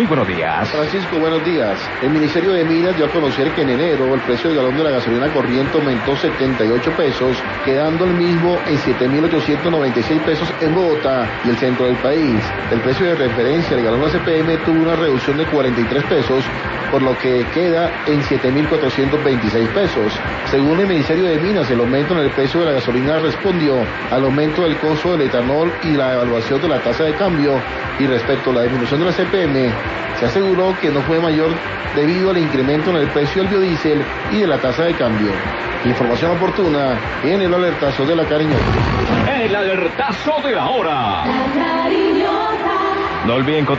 Muy buenos días. Francisco, buenos días. El Ministerio de Minas dio a conocer que en enero el precio del galón de la gasolina corriente aumentó 78 pesos, quedando el mismo en 7.896 pesos en Bogotá y el centro del país. El precio de referencia del galón ACPM tuvo una reducción de 43 pesos, por lo que queda en 7.426 pesos. Según el Ministerio de Minas, el aumento en el precio de la gasolina respondió al aumento del costo del etanol y la evaluación de la tasa de cambio. Y respecto a la disminución de la CPM, se aseguró que no fue mayor debido al incremento en el precio del biodiesel y de la tasa de cambio. Información oportuna en el alertazo de La Cariñosa. El alertazo de la hora. La Cariñosa. No olviden